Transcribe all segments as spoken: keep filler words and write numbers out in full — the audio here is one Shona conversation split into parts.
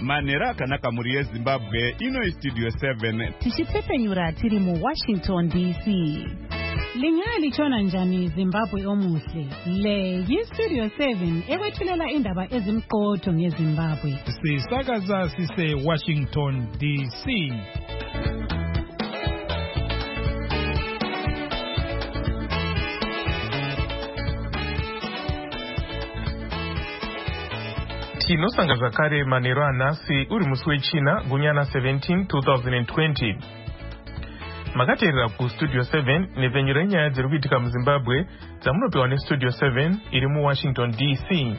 manhero akanaka muri yezimbabwe. Ino studio seven tichipfepenyura tiri mu Washington D C. Lingali chona njani Zimbabwe omuhle. Le yi Studio seven ekwethulela indaba ezimqotho ngeZimbabwe. Sisakaza sise Washington D C. Tinosangaza kare manhero anhasi uri musi wechina gunyana seventeen twenty twenty. Makateerera ku Studio seven nepfenyuro yenyaya dziri kuitika muZimbabwe dzamunopiwa neStudio seven iri muWashington D C.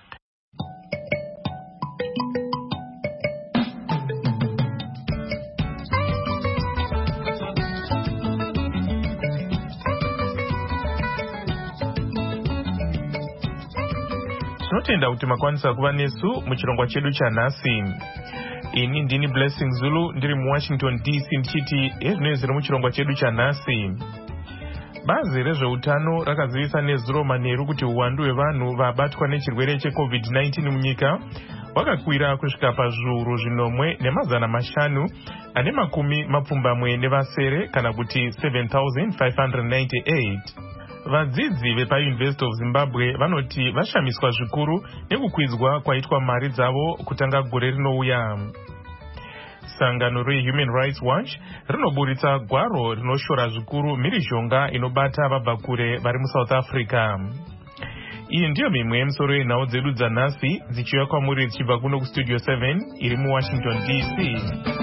Tinotenda kuti makwanisa kuva nesu muchirongwa chedu chanhasi. Ini ndini Blessing Zulu ndiri muWashington D C ndichiti ezvino zviri muchirongwa chedu chanhasi. Bazi rezveutano rakazivisa nezuro manheru kuti uwandu hwevanhu vabatwa nechirwere cheCovid nineteen munyika wakakwira kusvika pazviuru zvinomwe nemazana mashanu ane makumi mapfumbamwe nevasere kana kuti seven thousand five hundred ninety-eight. Vadzidzi vepaUniversity of Zimbabwe vanoti vashamiswa zvikuru nekukwidzwa kwaitwa mari dzavo kutanga gore rinouya. Sangano reHuman Rights Watch rinoburitsa gwaro rinoshora zvikuru mhirizhonga inobata vabva kure vari muSouth Africa. Iyi ndiyo mimwe yemisoro yenhau dzedu dzanhasi dzichiuya kwamuri dzichibva kuno kuStudio seven iri muWashington D C.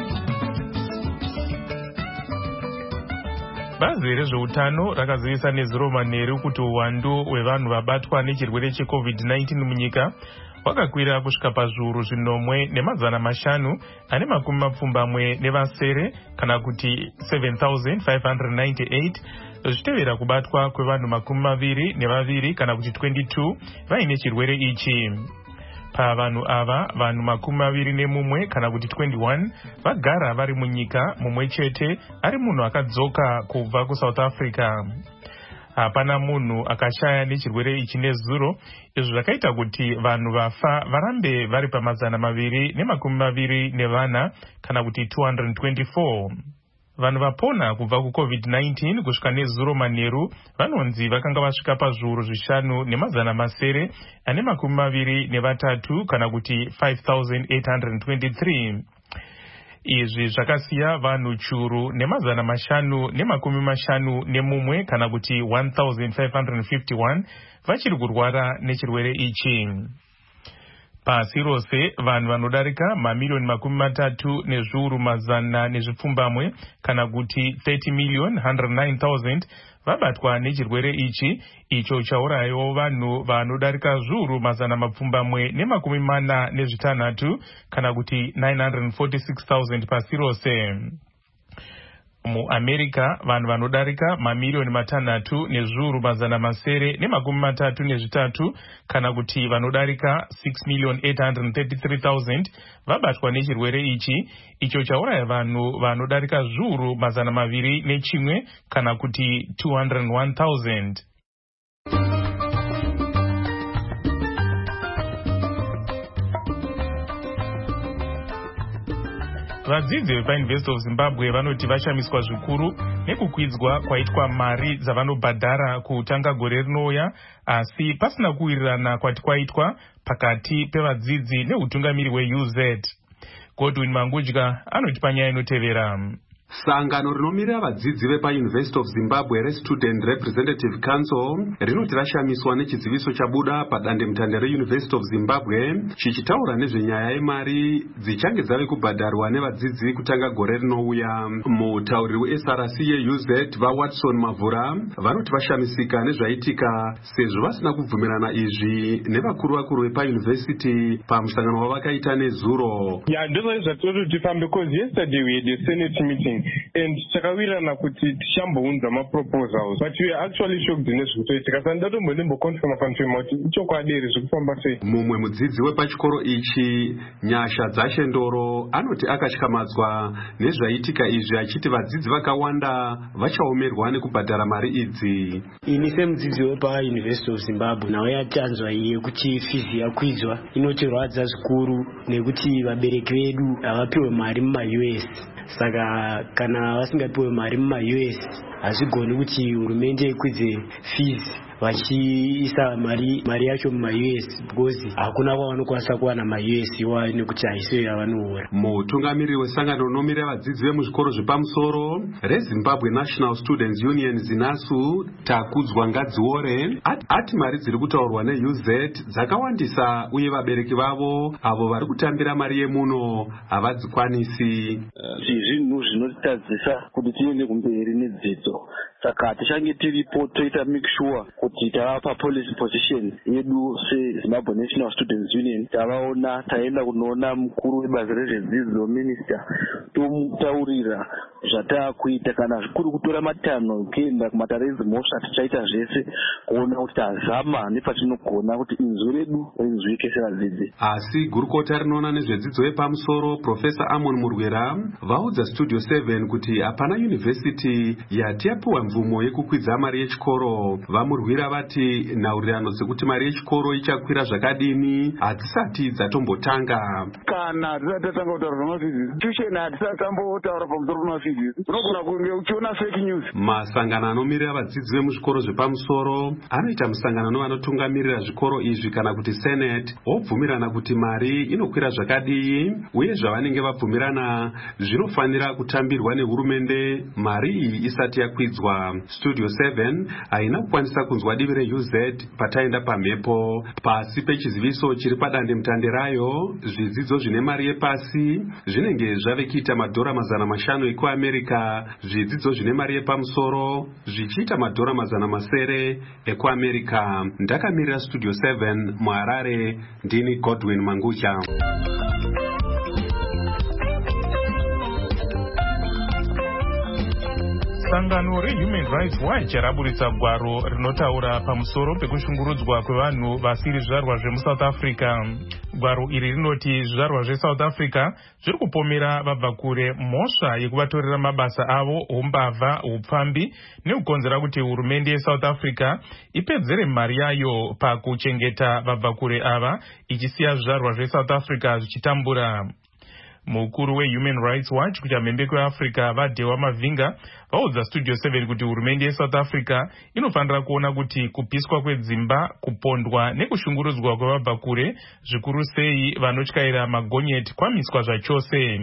Bazi rezveutano rakazivisa nezuro manheru kuti uwandu hwevanhu vabatwa nechirwere cheCovid nineteen munyika wakakwira kusvika pazviuru zvinomwe nemazana mashanu ane makumi mapfumbamwe nevasere kana kuti seven thousand five hundred ninety-eight zvichitevera kubatwa kwevanhu makumi maviri nevaviri kana kuti twenty-two vaine chirwere ichi. Pavanhu ava vanhu makumi maviri nemumwe kana kuti twenty-one vagara vari munyika mumwe chete ari munhu akadzoka kubva kuSouth Africa. Hapana munhu akashaya nechirwere ichi nezuro, izvo zvakaita kuti vanhu vafa varambe vari pamazana maviri nemakumi maviri nevana kana kuti two hundred twenty-four. Vanhu vapona kubva kuCovid nineteen kusvika nezuro manheru vanonzi vakanga vasvika pazviuru zvishanu nemazana masere ane makumi maviri nevatatu kana kuti five thousand eight hundred twenty-three. Izvi zvakasiya vanhu churu nemazana mashanu nemakumi mashanu nemumwe kana kuti one thousand five hundred fifty-one vachiri kurwara nechirwere ichi. Pasi rose vanhu vanodarika mamiliyoni makumi matatu nezviuru mazana nezvipfumbamwe kana kuti thirty million one hundred nine thousand vabatwa nechirwere ichi, icho chaurayiwo vanhu vanodarika zviuru mazana mapfumbamwe nemakumi mana nezvitanhatu kana kuti nine hundred forty-six thousand pasi rose. MuAmerica vanhu vanodarika mamiliyoni matanhatu nezviuru mazana masere nemakumi matatu nezvitatu kana kuti vanodarika six million eight hundred thirty-three thousand vabatwa nechirwere ichi, icho chauraya vanhu vanodarika zviuru mazana maviri nechimwe kana kuti two hundred one thousand. Vadzidzi vepaUniversity of Zimbabwe vanoti vashamiswa zvikuru nekukwidzwa kwaitwa mari dzavanobhadhara kutanga gore rinouya, asi pasina kuwirirana kwati kwaitwa pakati pevadzidzi neutungamiri hweU Z. Godwin Mangudya anoti panyaya inotevera. Sangano rinomirira vadzidzi vepaUniversity of Zimbabwe reStudent Representative Council rinoti rashamiswa nechiziviso chabuda padandemutande reUniversity of Zimbabwe chichitaura nezvenyaya yemari dzichange dzave kubhadharwa nevadzidzi kutanga gore rinouya. Mutauriri weS R C yeU Z vaWatson Mavhura vanoti vashamisika nezvaitika sezvo vasina kubvumirana izvi nevakuru vakuru vepaUniversity pamusangano wavakaita nezuro. Yeah, ndizvo zvatiri tifambe because yesterday we had a Senate meeting and takawirirana kuti tichambounza maproposals, but we are actually shocked nezvikutoitika. Saka ndatombonemboconfirma confirma kuti ichokwadi here zvikufamba sei. Mumwe mudzidzi wepachikoro ichi Nyasha Dzashendoro anoti akatyamadzwa nezvaitika izvi, achiti vadzidzi vakawanda vachaomerwa nekubhadhara mari idzi. Ini semudzidzi wepa University of Zimbabwe nawo yatanzwa iye kuti fizi yakwidzwa inotirwadza zvikuru nekuti vabereki vedu havapiwe mari muma-U S. Saka kana vasingapiwe mari muma-U S hazvigoni kuti hurumende ikwidze fees vachiisa mari mari yacho muma-U S because hakuna kwavanokwanisa kuwana ma-U S iwa nekuti haisiyo yavanoora. Mutungamiriri wesangano rinomira vadzidzi vemuzvikoro zvepamusoro reZimbabwe National Students Union ZINASU Takudzwa Ngadziore ati, ati mari dziri kutaurwa ne-U Z dzakawandisa uye vabereki vavo avo vari kutambira mari yemuno havadzikwanisi. Zvinhu zvinotitadzisa kuti tiende kumberi nedzidzo. Saka tichange tiripo toita make sure kuti tavapa policy position yedu seZimbabwe National Students Union, tavaona taenda kunoona mukuru webazi rezvedzidzo minister tomutaurira zvatakuita, kana zvikuru kutora matanho kuenda kumatare mhosva tichaita zvese kuona kuti tazama nepatinogona kuti inzwi redu rinzwike sevadzidzi. Asi gurukota rinoona nezvedzidzo yepamusoro Professor Amon Murwera vaudza Studio seven kuti hapana yunivhesiti yati yapiwa mvumo yekukwidza mari yechikoro. Vamurwira vati nhaurirano dzekuti mari yechikoro ichakwira zvakadini hadzisati dzatombotanga. Kana hatisati tatanga kutaura pamafizi tusheni hatisati tambotaura pamusoro pemafizi unogona kunge uchiona fake news. Masangano anomirira vadzidzi vemuzvikoro zvepamusoro anoita musangano nevanotungamirira zvikoro izvi kana kuti senate wobvumirana kuti mari inokwira zvakadii uye zvavanenge vabvumirana zvinofanira kutambirwa nehurumende mari iyi isati yakwidzwa. Studio seven haina kukwanisa kunzwa divi re-U Z pataenda pamhepo. Pasi pechiziviso chiri padande mutande rayo, zvidzidzo zvine mari yepasi zvinenge zvave kuita madhora mazana mashanu ekuAmerika, zvidzidzo zvine mari yepamusoro zvichiita madhora mazana masere ekuAmerika. Ndakamirira Studio seven muHarare, ndini Godwin Mangucha. Sangano reHuman Rights Watch raburitsa gwaro rinotaura pamusoro pekushungurudzwa kwevanhu vasiri zvizvarwa zvemuSouth Africa. Gwaro iri rinoti zvizvarwa zveSouth Africa zviri kupomera vabva kure mhosva yekuvatorera mabasa avo, umbavha, upfambi nekukonzera kuti hurumende yeSouth Africa ipedzere mari yayo pakuchengeta vabva kure ava, ichisiya zvizvarwa zveSouth Africa zvichitambura. Mukuru weHuman Rights Watch kuti amhembeko yeAfrica vaDhewa Mavinga vaudza Studio seven kuti hurumende yeSouth Africa inofanira kuona kuti kupiswa kwedzimba, kupondwa nekushungurudzwa kwevabva kure, zvikuru sei vanotyaira magonyeti, kwamiswa zvachose.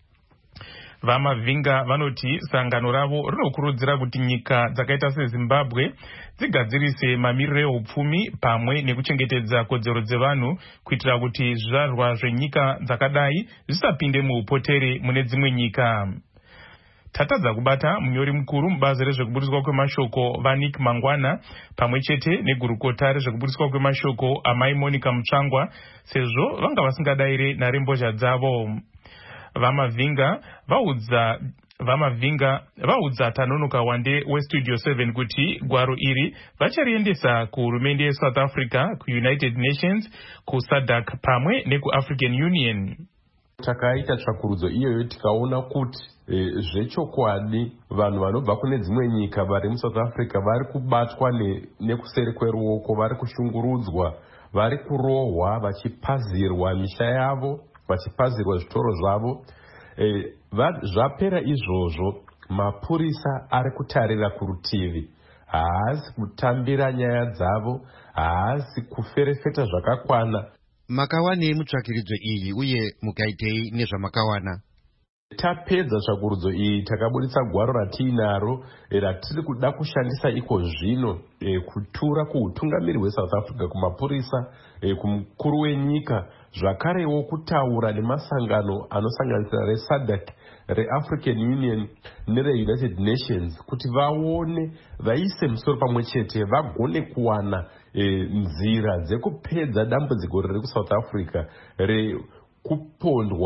VaMavinga vanoti sangano ravo rinokurudzira kuti nyika dzakaita seZimbabwe dzigadzirise mamiriro ehupfumi pamwe nekuchengetedza kodzero dzevanhu kuitira kuti zvizvarwa zvenyika dzakadai zvisapinde muupotere mune dzimwe nyika. Tatadza kubata munyori mukuru mubazi rezvekuburiswa kwemashoko vaNick Mangwana pamwe chete negurukota rezvekuburiswa kwemashoko amai Monica Mutsvangwa sezvo vanga vasingadaire nharembozha dzavo. VaMavinga vaudza VaMavinga vaudza Tanonoka Wande weStudio seven kuti gwaro iri vachariendesa kuhurumende yeSouth Africa, kuUnited Nations, kuSADC pamwe nekuAfrican Union. Takaita tsvakurudzo iyoyo tikaona kuti e, zvechokwadi vanhu vanobva kune dzimwe nyika vari muSouth Africa vari kubatwa ne, nekuseri kweruoko, vari kushungurudzwa, vari kurohwa, vachipazirwa misha yavo, vachipazirwa zvitoro zvavo. E, zvapera izvozvo mapurisa ari kutarira kurutivi, haasi kutambira nyaya dzavo, haasi kuferefeta zvakakwana. Makawanei mutsvakiridzo iyi uye mukaitei nezvamakawana? Tapedza tsvakurudzo iyi takabuditsa gwaro ratiinaro ratiri kuda kushandisa iko zvino e, kutura kuutungamiri hweSouth Africa, kumapurisa, e, kumukuru wenyika, zvakarewo kutaura nemasangano anosanganisira reSADC, reAfrican Union nereUnited Nations kuti vaone, vaise musoro pamwe chete, vagone kuwana e, nzira dzekupedza dambudziko riri kuSouth Africa rekupondwa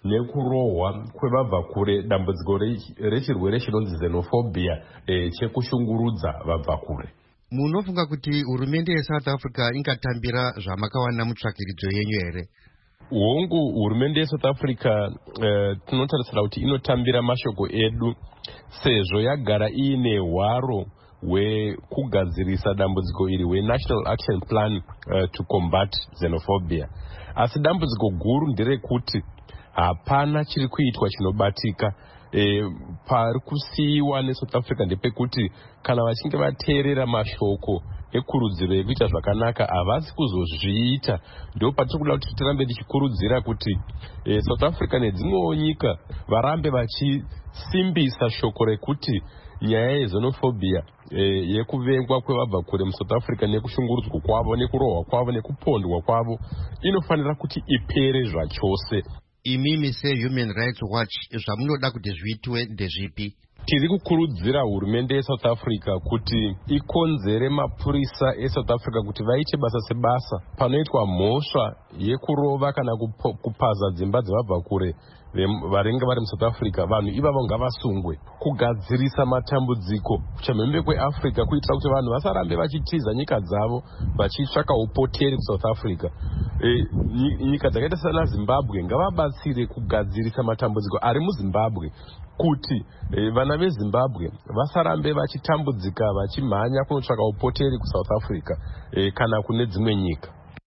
nekurohwa kwevabva kure, dambudziko rechirwere chinonzi xenophobia e, chekushungurudza vabva kure. Munofunga kuti hurumende yeSouth Africa ingatambira zvamakawana mutsvakiridzo yenyu here? Hongu, hurumende yeSouth Africa uh, tinotarisira kuti inotambira mashoko edu sezvo yagara iine hwaro hwekugadzirisa dambudziko iri hweNational Action Plan uh, to Combat Xenophobia. Asi dambudziko guru nderekuti hapana chiri kuitwa chinobatika. E, pari kusiyiwa neSouth Africa ndepekuti kana vachinge vateerera mashoko ekurudziro yekuita zvakanaka havasi kuzozviita. Ndo patiri kuda kuti tirambe tichikurudzira kuti e, South Africa nedzimwewo nyika varambe vachisimbisa shoko rekuti nyaya yexenophobia e, yekuvengwa kwevabva kure muSouth Africa nekushungurudzwa kwavo nekurohwa kwavo nekupondwa kwavo inofanira kuti ipere zvachose. Imimi seHuman Rights Watch zvamunoda kuti zviitwe ndezvipi? Tiri kukurudzira hurumende yeSouth Africa kuti ikonzere mapurisa eSouth Africa kuti vaite basa sebasa panoitwa mhosva yekurova kana kupaza dzimba dzevabva kure varenga vari muSouth Africa. Vanhu ivavo ngavasungwe. Kugadzirisa matambudziko kuchamhembe kweAfrica kuitira kuti vanhu vasarambe vachitiza nyika dzavo vachitsvaka upoteri muSouth Africa. E, nyika dzakaita sana Zimbabwe ngavabatsire kugadzirisa matambudziko ari muZimbabwe kuti e, vana veZimbabwe vasarambe vachitambudzika vachimhanya kunotsvaka upoteri kuSouth Africa e, kana kune dzimwe nyika.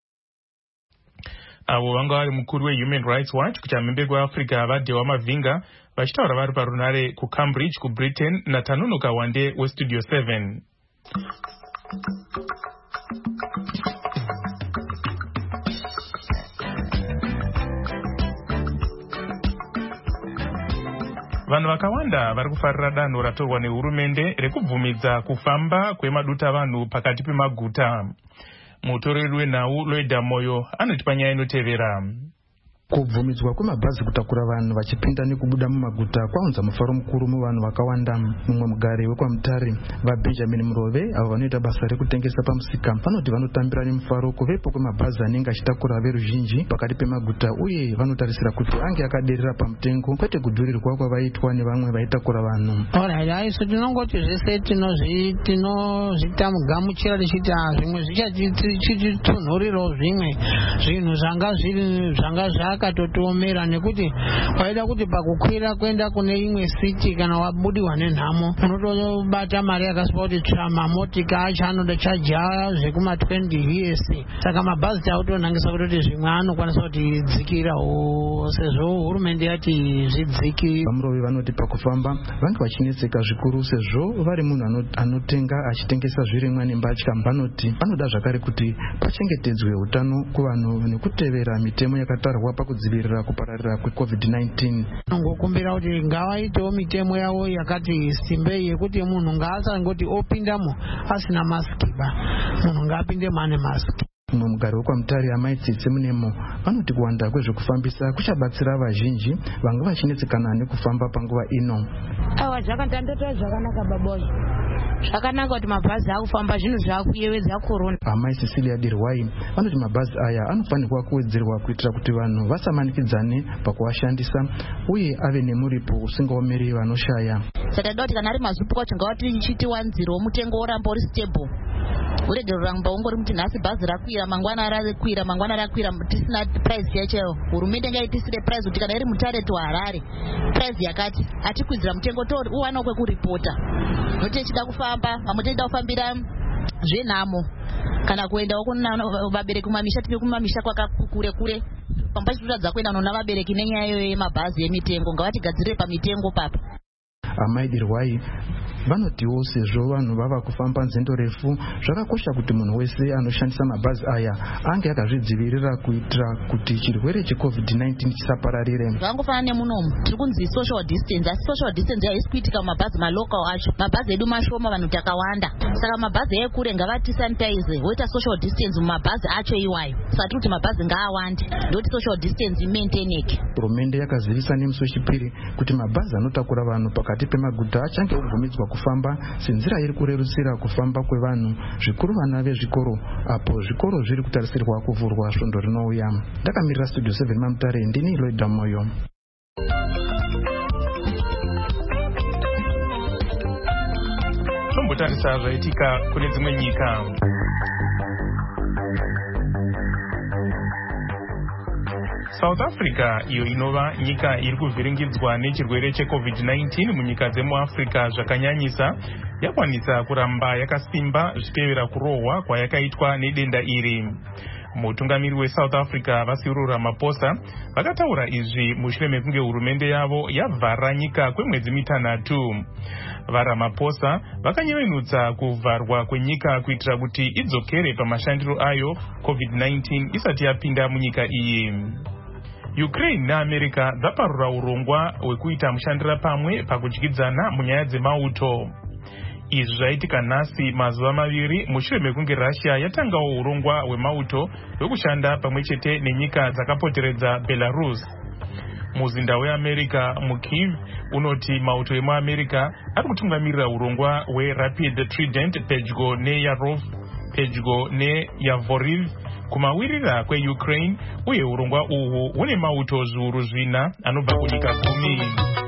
Avo vanga vari mukuru weHuman Rights Watch kuchamhembe kweAfrica vaDhewa Mavhinga vachitaura vari parunare kuCambridge kuBritain naTanunuka Wande weStudio seven. Vanhu vakawanda vari kufarira danho ratorwa nehurumende rekubvumidza kufamba kwemaduta vanhu pakati pemaguta. Mutoreri wenhau Loida Moyo anoti panyaya inotevera. Kubvumidzwa kwemabhazi kutakura vanhu vachipinda nekubuda mumaguta kwaunza mufaro mukuru muvanhu vakawanda. Mumwe mugari wekwamutare vaBenjamin Murove avo vanoita basa rekutengesa pamusika vanoti vanotambira nemufaro kuvepo kwemabhazi anenge achitakura veruzhinji pakati pemaguta uye vanotarisira kuti ange akaderera pamutengo kwete kudhurirwa kwavaitwa nevamwe vaitakura vanhu. Alright, aiso tinongoti zvese tinozvita mugamuchira tichiti zvimwe zvichatitunhurirawo zvimwe zvinhu zvanga zviri zvanga zvaka katotomera nekuti waida kuti pakukwira kwenda kune imwe city kana wabudiwa nenhamo unotobata mari yakasipa kuti tsvama motika acho anoda chaja zvekuma twenty years. Saka mabhazi tautonangisa kutoti zvimwe anokwanisa kuti dzikirawo sezvo hurumende yati zvidziki. Vamurove vanoti pakufamba vange vachinetseka zvikuru sezvo vari munhu anotenga achitengesa zvirimwa nembatya. Vanoti vanoda zvakare kuti pachengetedzwe utano kuvanhu nekutevera mitemo yakatarwa kudzivirira kupararira kweCovid nineteen. Ngokumbira kuti ngavaitewo mitemo yavo yakati simbei yekuti munhu ngaasangoti opindamo asina masiki ba, munhu ngaapindemo ane masiki. Mumwe mugari wekwamutare amaitsitse munemo vanoti kuwanda kwezvekufambisa kuchabatsira vazhinji vanga vachinetsekana nekufamba panguva ino. Awa zvakandandotora zvakanaka baboy. Zvakanaka kuti mabhazi akufamba zvinhu zvakuyevedza korona. Amai Cecilia Dirwai vanoti mabhazi aya anofanirwa kuwedzerwa kuitira kuti vanhu vasamanikidzane pakuashandisa uye ave nemuripo usingaomeri vanoshaya. Saka kuti kana ari mazupu kwacho ngawati chiti wanziro mutengo oramba uri stable. Urege ramba ungori kuti nhasi bhazi rakwira mangwana rakwira mangwana rakwira tisina price yacho. Hurumende ngaitisire price kuti kana iri Mutare to Harare price yakati atikwizira mutengo to uwana kwekuripota. Note chida kufamba vamwe tenda kufambira zvenhamo kana kuendawo kuna vabereki kumamisha tipe kumamisha kwakakure kure pamba chitotadza kuenda nona vabereki nenyaya yemabhazi emitengo ngavatigadzirire pamitengo papa. Amai Dirwai vanotiwo sezvo vanhu vava kufamba nzendo refu zvakakosha kuti munhu wese anoshandisa mabhazi aya ange akazvidzivirira kuitira kuti chirwere cheCovid nineteen chisapararire. Zvangofana nemunomu tiri kunzi social distance asi social distance haisi kuitika mabhazi malocal acho. Mabhazi edu mashoma vanhu takawanda saka mabhazi ekure ngavati sanitize woita social distance mumabhazi acho iwayo. Saka tiri kuti mabhazi ngaawande ndoti social distance imaintaineke. Hurumende yakazivisa nemusi wechipiri kuti mabhazi anotakura vanhu pakati pemaguta achange obvumidzwa kufamba senzira iri kurerutsira kufamba kwevanhu zvikuru vana vezvikoro apo zvikoro zviri kutarisirwa kuvhurwa svondo rinouya. Ndakamirira Studio seven Mamutare ndini Loida Moyo. tombotarisa zvaitika kune dzimwe nyika. South Africa iyo inova nyika iri kuvhiringidzwa nechirwere checovid nineteen munyika dzemuAfrica zvakanyanyisa yakwanisa kuramba yakasimba zvichitevera kurohwa kwayakaitwa nedenda iri. Mutungamiri weSouth Africa Cyril Ramaphosa vakataura izvi mushure mekunge hurumende yavo yavhara nyika kwemwedzi mitanhatu. VaRamaphosa vakanyevenutsa kuvharwa kwenyika kuitira kuti idzokere pamashandiro ayo covid nineteen isati yapinda munyika iyi. Ukraine naAmerica dzaparura urongwa hwekuita mushandira pamwe pakudyidzana munyaya dzemauto. Izvi zvaitika nhasi mazuva maviri mushure mekunge Russia yatangawo urongwa hwemauto hwekushanda pamwe chete nenyika dzakapoteredza Belarus. Muzinda weAmerica muKyiv unoti mauto emuAmerica ari kutungamirira urongwa hweRapid Trident pedyo neYarov pedyo neYavoriv kumawirira kweUkraine, uye urongwa uhu hune mauto zviuru zvina anobva kunyika gumi.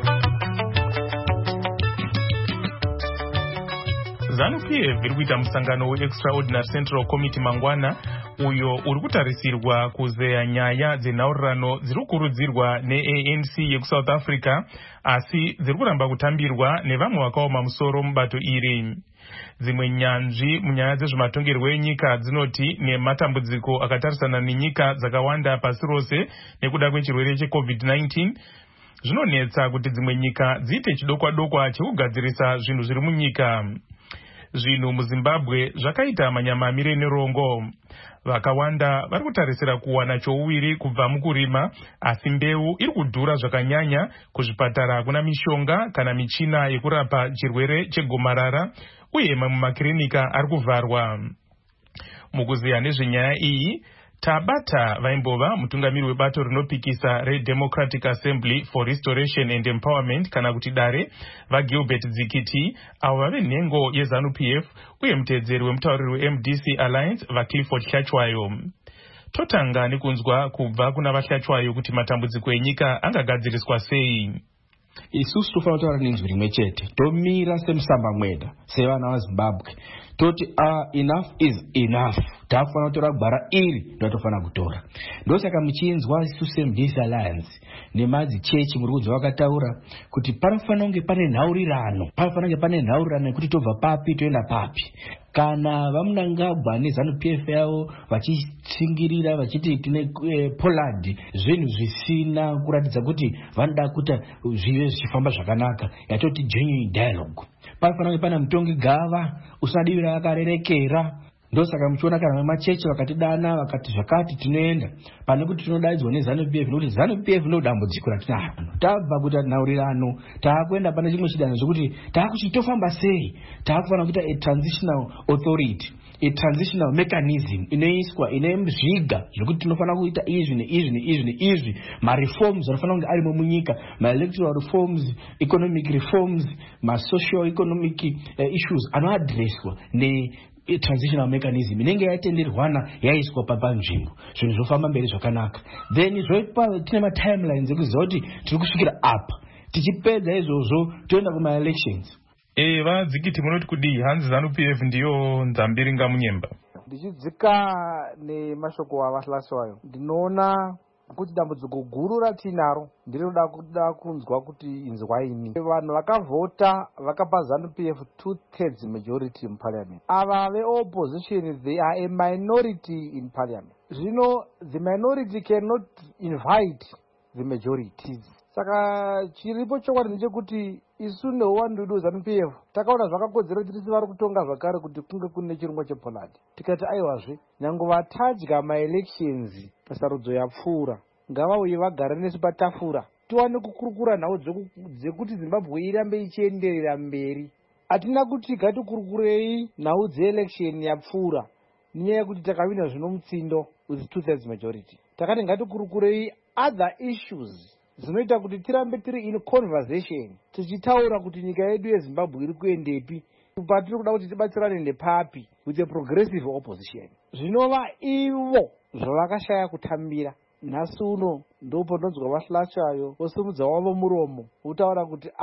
ZANU-P F iri kuita musangano weExtraordinary Central Committee mangwana, uyo uri kutarisirwa kuzeya nyaya dzenhaurirano dziri kukurudzirwa neA N C yekuSouth Africa, asi dziri kuramba kutambirwa nevamwe vakaoma musoro mubato iri. Dzimwe nyanzvi munyaya dzezvematongerwo enyika dzinoti nematambudziko akatarisana nenyika dzakawanda pasi rose nekuda kwechirwere checovid nineteen zvinonetsa kuti dzimwe nyika dziite chidokwa dokwa chekugadzirisa zvinhu zviri munyika. Zvinhu muZimbabwe zvakaita manyamamire nerongo. Vakawanda vari kutarisira kuwana chouwiri kubva mukurima, asi mbeu iri kudhura zvakanyanya, kuzvipatara kuna mishonga kana michina yekurapa chirwere chegomarara, uye mamwe makirinika ari kuvharwa. Mukuziya nezvenyaya iyi tabata vaimbova mutungamiri webato rinopikisa reDemocratic Assembly for Restoration and Empowerment kana kuti dare vaGilbert Dzikiti, avo vave nhengo yeZANU-P F uye muteedzeri wemutauriri weM D C Alliance vaClifford Hlachwayo. Totanga nekunzwa kubva kuna vaHlachwayo kuti matambudziko enyika angagadziriswa sei. Isusu tofanira kutaura nenzwi rimwe chete, tomira semusamba mweda sevana vaZimbabwe toti uh, enough is enough. Tafanira kutora gwara iri ndotofanira kutora. Ndosaka muchinzwa isusu seM D C Alliance nemadzi chechi muri kunzwa vakataura kuti panofanira kunge pane nhaurirano, panofanira kunge pane nhaurirano yekuti tobva papi toenda papi. Kana vamunangagwa neZANU-P F yavo vachitsingirira vachiti tine eh, Poland, zvinhu zvisina kuratidza kuti vanoda kuita zvive zvichifamba zvakanaka, yatoti genuine dialogue. Panofanira kunge pana mutongi gava usadivira akarerekera. Ndosaka muchiona kana machechi vakatidana vakati zvakati tinoenda pane kuti tinodaidzwa neZANU-P F, nokuti ZANU-P F ndodambudziko ratinaro. Tabva kuita nhaurirano taakuenda pane chimwe chidanho zvekuti taakuti tofamba sei. Taakufanira kuita a transitional authority, a transitional mechanism inoiswa ine zviga zvekuti tinofanira kuita izvi neizvi neizvi neizvi. Mareforms anofanira kunge arimo munyika, maelectoral reforms, economic reforms, masocial economic uh, issues anoadresswa ne a transitional mechanism inenge yatenderwana yaiswa papanzvimbo, zvinhu zvofamba mberi zvakanaka. Then zvopa tine matimelines ekuziva kuti tiri kusvikira apa, tichipedza izvozvo toenda kuma-elections. Eh, vaDzikiti munoti kudii? Hanzi ZANU-P F ndiyo nzambiringa munyemba. Ndichidzika nemashoko avaHlachwayo, ndinoona kuti dambudziko guru ratinaro ndinoda kuda kunzwa kuti inzwaini. Vanhu vakavhota vakapa ZANU-P F two thirds majority in parliament. Ava veopposition, they are a minority in parliament. Zvino the minority cannot invite the majorities. Saka chiripo chokwadi ndechekuti isu neuwandudu ZANU-P F takaona zvakakodzera kuti tisi vari kutonga zvakare kuti kunge kune chirongwa chePoland. Tikati aiwazve nyange vatadya maelections pasarudzo yapfuura, ngavauye vagare nesu patafura tiwane kukurukura nhau dzekuti Zimbabwe irambe ichienderera mberi. Hatina kuti gatikurukirei nhau dzeelection yapfuura nenyaya yekuti takawina zvino mutsindo with two thirds majority. Takati ngatikurukirei other issues zvinoita kuti tirambe tiri in conversation tichitaura kuti nyika yedu yeZimbabwe iri kuendepi, patiri kuda kuti tibatsirane nepapi with a progressive opposition. Zvinova ivo zvavakashaya kutambira. Nhasi uno ndopo ndonzwa vaHlachwayo vosimudza wavo muromo utaura kuti ah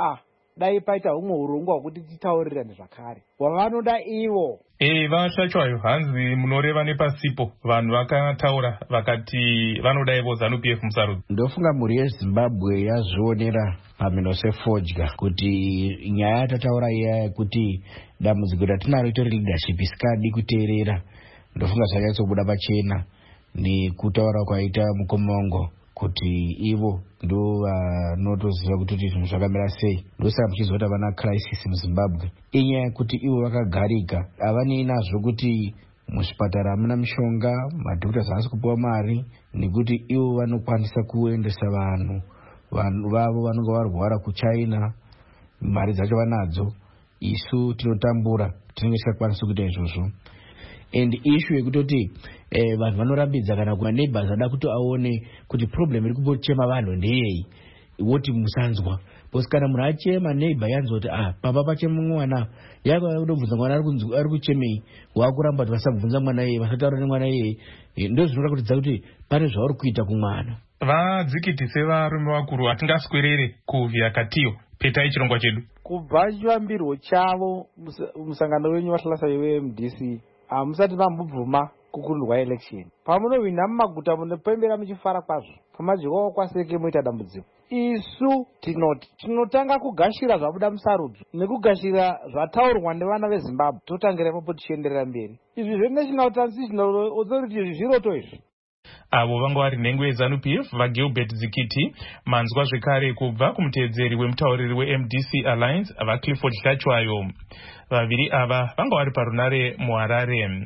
dai paita humwe urongwa hwekuti titaurirane zvakare hwavanoda ivo. E, vashacho hanzi munoreva nepasipo vanhu vakataura vakati vanoda ivo ZANU-P F musarudzi. Ndofunga mhuri yeZimbabwe yazvionera pamhino sefodya kuti nyaya yatataura iya yekuti dambudziko ratinaro itori leadership isikadi kuteerera ndofunga zvanyatsobuda pachena nekutaura kwaita mukomongo kuti ivo ndo vanotoziva kuti zvinhu zvakamira sei. Ndosaka muchizwa kuti havana crisis muZimbabwe inyaya yekuti ivo vakagarika havani nazvo kuti muzvipatara hamuna mishonga, madhokuta haasi kupiwa mari, nekuti ivo vanokwanisa kuendesa vanhu vanhu vavo vanonga varwara kuChina, mari dzacho vanadzo, isu tinotambura tinenge tisikakwanisi kuita izvozvo. And issue yekutoti eh, vanhu vanorambidza kana kuma neighbors ada kuti aone kuti problem iri kumbochema vanhu ndeyei woti musanzwa, because kana munhu achema neighbor yanzwa kuti ah papa pachema mwana yako unobvunza mwana ari kuchemei, wakuramba kuti vasabvunza mwana yeye, vasataura nemwana yeye, ndo zvinoratidza kuti pane zvauri kuita kumwana. Vadzikiti sevarume vakuru hatingaswerere kuvhiakatiyo petai chirongwa chedu. Kubva chivambirwo chavo musangano wenyu vahlasa we-M D C hamusati mambobvuma kukururwa election. Pamunowina mumaguta munopembera muchifara kwazvo, pamajikwawo kwaseke moita dambudziko. Isu tinoti tinotanga kugashira zvabuda musarudzo nekugashira zvataurwa nevana veZimbabwe, totangira ipapo tichienderera mberi. Izvi zveNational Transitional Authority zviroto izvi. Avo vanga vari nhengo yeZANU-P F vaGilbert Zikiti, manzwa zvekare kubva kumutevedzeri wemutauriri we-M D C Alliance vaClifford Hlachwayo. Vaviri ava vanga vari parunare muHarare.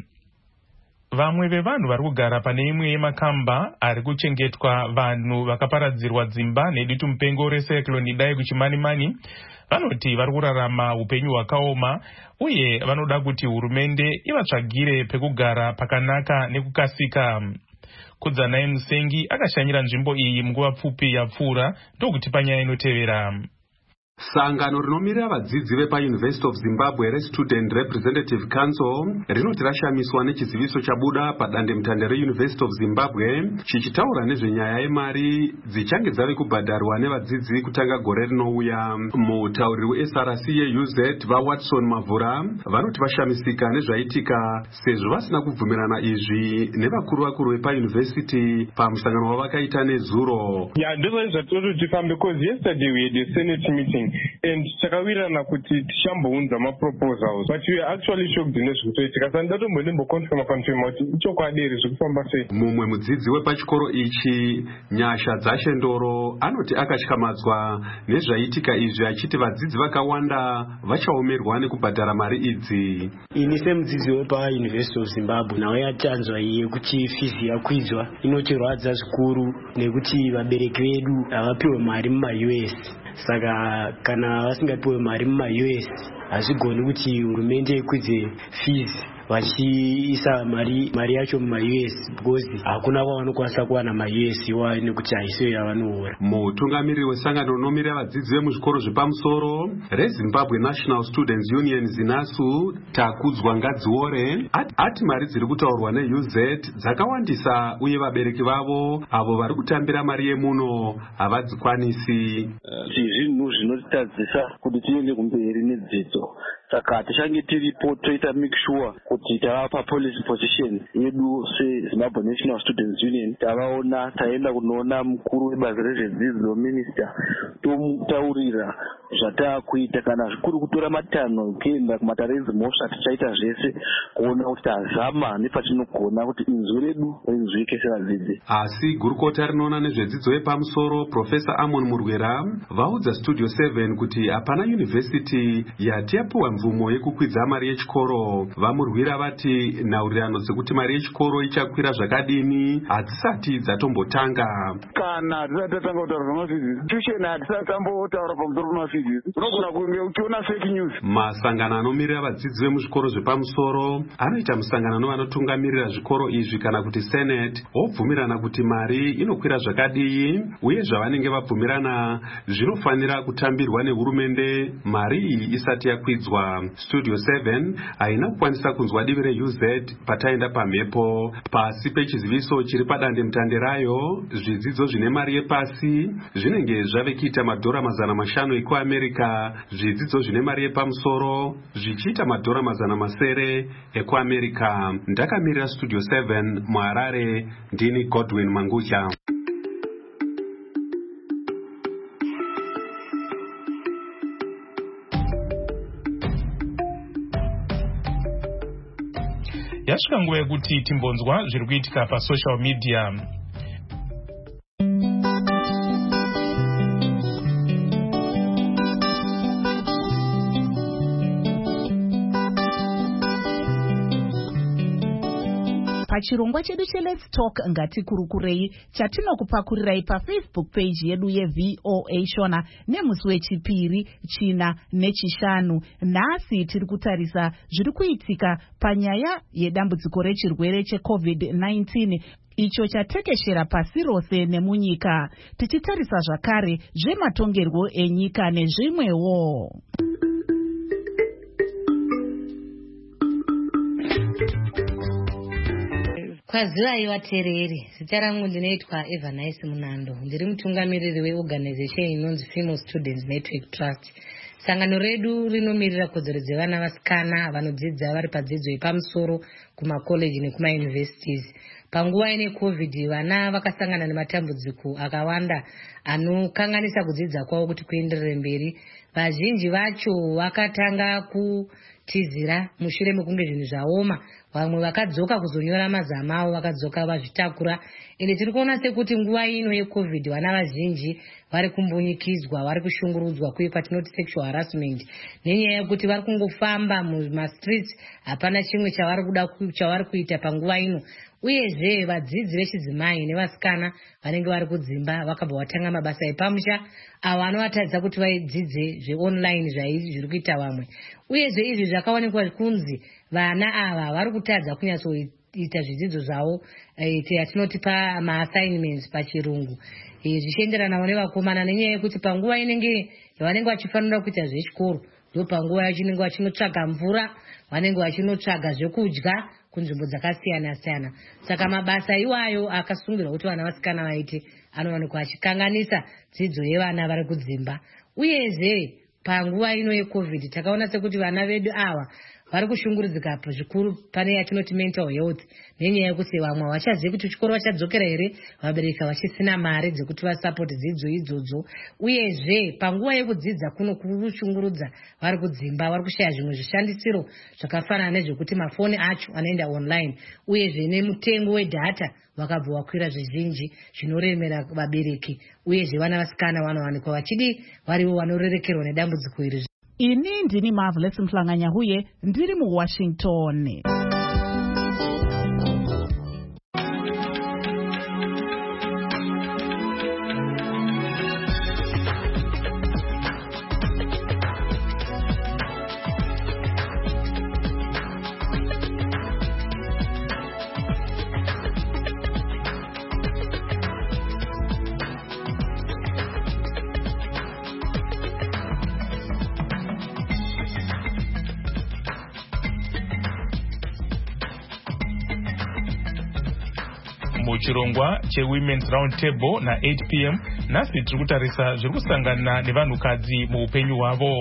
Vamwe vevanhu vari kugara pane imwe yemakamba ari kuchengetwa vanhu vakaparadzirwa dzimba nedutu mupengo recyclone Idai kuChimanimani vanoti vari kurarama upenyu hwakaoma uye vanoda kuti hurumende ivatsvagire pekugara pakanaka nekukasika. Kudzanai Musengi akashanyira nzvimbo iyi munguva pfupi yapfuura ndokuti panyaya inotevera. Sangano rinomirira vadzidzi vepaUniversity of Zimbabwe reStudent Representative Council rinoti rashamiswa nechiziviso chabuda padandemutande reUniversity of Zimbabwe chichitaura nezvenyaya yemari dzichange dzave kubhadharwa nevadzidzi kutanga gore rinouya. Mutauriri weS R C yeU Z vaWatson Mavhura vanoti vashamisika nezvaitika sezvo vasina kubvumirana izvi nevakuru vakuru vepaUniversity pamusangano wavakaita nezuro. Yeah, ndizvo zvatoti tifambe because yesterday we had a Senate meeting and takawirirana kuti tishambounza maproposals but we are actually shocked nezvikutoitika saka ndatombonembokonfirma confirma kuti ichokwadi here zvikufamba sei. Mumwe mudzidzi wepachikoro ichi Nyasha Dzashendoro anoti akatyamadzwa nezvaitika izvi achiti vadzidzi vakawanda vachaomerwa nekubhadhara mari idzi. Ini semudzidzi wepaUniversity of Zimbabwe nawe yatanzwa yekuti fizi yakwidzwa inotirwadza zvikuru nekuti vabereki vedu havapiwe mari muma-U S. Saka kana vasingapiwe mari muma-U S hazvigoni kuti hurumende ikwidze fees vachiisa mari mari yacho muma-U S because hakuna kwavanokwanisa kuwana ma-U S iwa nekuti haisiyo yavanoora. Mutungamiriri wesangano rinomirira vadzidzi vemuzvikoro zvepamusoro reZimbabwe National Students Union ZINASU Takudzwa Ngadziore ati mari dziri kutaurwa neU Z dzakawandisa uye vabereki vavo avo vari kutambira mari yemuno havadzikwanisi. Zvinhu zvinotitadzisa kuti tiende kumberi nedzidzo. Saka tichange tiripo toita make sure kuti tavapa policy position yedu seZimbabwe National Students Union, tavaona taenda kunoona mukuru webazi rezvedzidzo minister tomutaurira zvatakuita, kana zvikuru kutora matanho kuenda kumatarezi mhosva tichaita zvese kuona kuti tazama nepatinogona kuti inzwi redu rinzwike sevadzidzi. Asi gurukota rinoona nezvedzidzo yepamusoro Professor Amon Murwera vaudza Studio seven kuti hapana university yati yapiwa mvumo yekukwidza mari yechikoro. Vamurwira vati nhaurirano dzekuti mari yechikoro ichakwira zvakadini hadzisati dzatombotanga. Kana tisati tatanga kutaura zvamafizizi tuition hatisati tambotaura pamusoro pemafizizi unogona kunge uchiona fake news. Masangano anomirira vadzidzi vemuzvikoro zvepamusoro anoita musangano nevanotungamirira zvikoro izvi kana kuti Senate wobvumirana kuti mari inokwira zvakadii uye zvavanenge vabvumirana zvinofanira kutambirwa nehurumende mari iyi isati yakwidzwa. kudzidziswa. Studio seven haina kukwanisa kunzwa divi reU Z pataenda pamhepo. Pasi pechiziviso chiri padande mutande rayo, zvidzidzo zvine mari yepasi zvinenge zvave kuita madhora mazana mashanu ekuAmerica, zvidzidzo zvine mari yepamusoro zvichiita madhora mazana masere ekuAmerica. Ndakamirira Studio seven muHarare, ndini Godwin Mangucha. Yasvika nguva yekuti timbonzwa zviri kuitika pasocial media. Pachirongwa chedu che Let's Talk Ngatikurukurei chatinokupakurirai paFacebook page yedu yeV O A Shona nemusi wechipiri, china nechishanu. Nhasi tiri kutarisa zviri kuitika panyaya yedambudziko rechirwere cheCovid nineteen icho chatekeshera pasi rose nemunyika, tichitarisa zvakare zvematongerwo enyika nezvimwewo. Kwazivai vateereri, zita rangu ndinoitwa Eva Nice Munando, ndiri mutungamiriri weorganization inonzi Female Students Network Trust. Sangano redu rinomirira kodzero dzevana vasikana vanodzidza vari padzidzo yepamusoro kumakoleji nekumauniversities. Panguva ine COVID, vana vakasangana nematambudziko akawanda anokanganisa kudzidza kwavo kuti kuenderere mberi. Vazhinji vacho vakatanga kutizira mushure mekunge zvinhu zvaoma. Vamwe vakadzoka kuzonyora mazama avo, vakadzoka vazvitakura. Ende tiri kuona sekuti nguva ino yeCovid vana vazhinji vari kumbunyikidzwa, vari kushungurudzwa kuye kwatinoti sexual harassment, nenyaya yekuti vari kungofamba mumastreets, hapana chimwe chavari kuda chavari kuita panguva ino. Uyezve vadzidzi vechidzimai nevasikana vanenge vari kudzimba vakabva vatanga mabasa epamusha avo anovatadza kuti vaidzidze zveonline zviri kuita vamwe. Uyezve izvi zvakaonekwa kunzi vana ava vari kutadza kunyatsoita zvidzidzo zvavo yatinoti pamaassignments pachirungu, zvichienderanawo nevakomana, nenyaya yekuti panguva inenge yavanenge vachifanira kuita zvechikoro ndopanguva yacho inenge vachinotsvaga mvura, vanenge vachinotsvaga zvekudya kunzvimbo dzakasiyana siyana. Saka mabasa iwayo akasungirwa kuti vana vasikana vaite anowanikwa achikanganisa dzidzo yevana vari kudzimba. Uyezve panguva ino yeCovid takaona sekuti vana vedu ava vari kushungurudzika zvikuru pane yatinoti mental health, nenyaya yekuti vamwe havachazivi kuti chikoro vachadzokera here, vabereki vachisina mari dzekuti vasapoti dzidzo idzodzo. Uyezve panguva yekudzidza kuno kushungurudza vari kudzimba, vari kushaya zvimwe zvishandisiro zvakafanana nezvekuti mafoni acho anoenda online. Uyezve nemutengo wedhata vakabva wakwira zvizhinji zvinoremera vabereki. Uyezve vana vasikana vanowanikwa vachidi varivo vanorerekerwa nedambudziko iri. Ini ndini Marvelous Mhlanganyahuye, ndiri muWashington. Muchirongwa cheWomen's Round Table na eight p m nasi tiri kutarisa zviri kusangana nevanhukadzi muupenyu hwavo.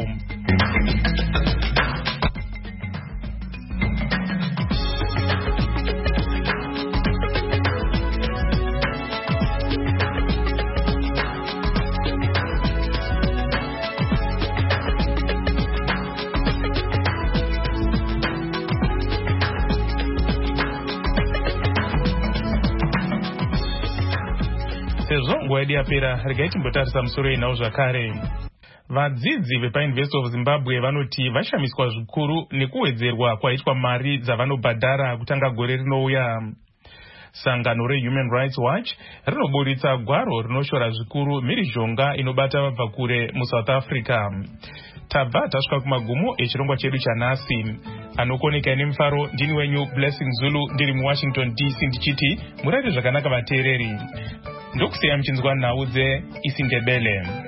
Sezvo nguva yedu yapera, regai timbotarisa musoro inawo zvakare. Vadzidzi vepaUniversity of Zimbabwe vanoti vashamiswa zvikuru nekuwedzerwa kwaitwa mari dzavanobhadhara kutanga gore rinouya. Sangano reHuman Rights Watch rinoburitsa gwaro rinoshora zvikuru mhirizhonga inobata vabva kure muSouth Africa. Tabva tasvika kumagumo echirongwa chedu chanhasi. Anokoneka nemufaro ndini wenyu Blessing Zulu, ndiri muWashington D C ndichiti murate zvakanaka vateereri. Ndokusiya mchinzwa nhau dzeIsindebele.